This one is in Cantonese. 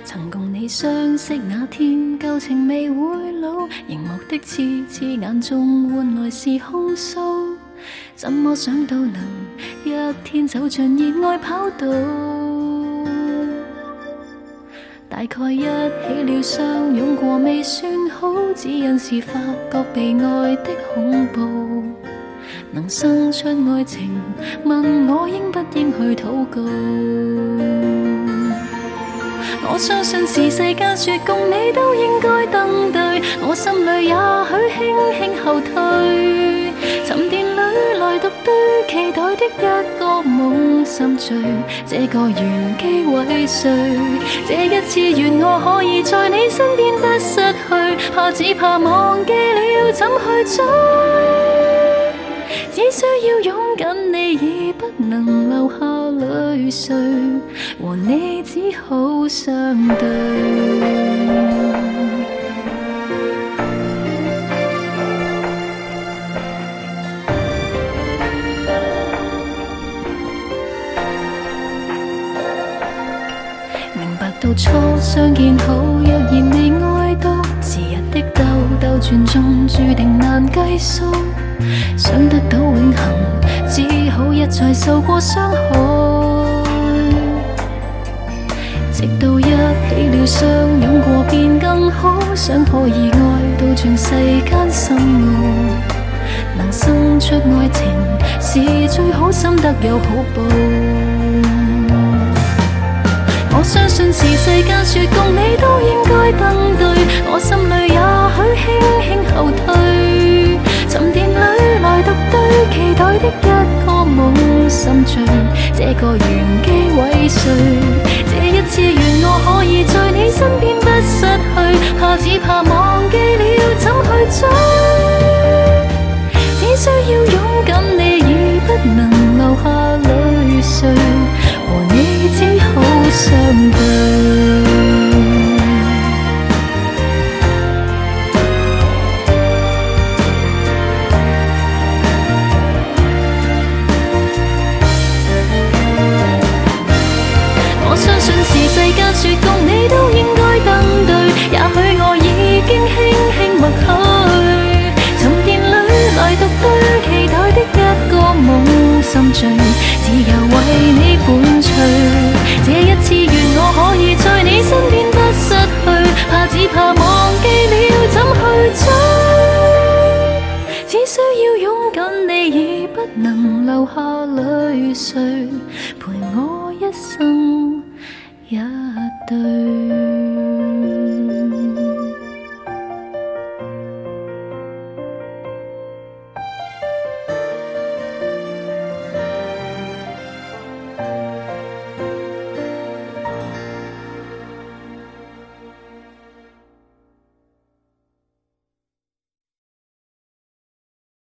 曾共你相識那天，舊情未會老，熒幕的刺刺眼中換來是控訴。怎麼想到能一天走進熱愛跑道？大概一起了相擁過未算好，只因是發覺被愛的恐怖。能生出愛情，問我應不應去禱告？我相信是世間說共你都應該登對，我心裏也許輕輕後退。沉澱裏來獨對，期待的一個夢心醉，這個緣機毀碎。這一次願我可以在你身邊不失去，只怕忘記了怎去追。只需要擁緊你，已不能留下淚水，和你只好相對。明白到初相見好，若然未愛到，時日的兜兜轉中，注定難計數。想得到永恆，只好一再受過傷害。直到一起了相擁過便更好，想可以愛到盡世間深奧。能生出愛情是最好，深得有好報。我相信是世間說共你都應該登對，我心裏也許輕輕後退。沉澱裏來獨對，期待的一個夢心醉，這個緣機毀碎。這一次願我可以在你身邊不失去，只怕忘記了怎去追。只需要擁緊你，已不能留下淚水，和你只好相對。世間說共你都應該登對，也許我已經輕輕默許。沉澱裏來獨對，期待的一個夢心醉，只有為你伴隨。這一次願我可以在你身邊不失去，只怕忘記了怎去追。只需要擁緊你，已不能留下淚水，陪我一生一對。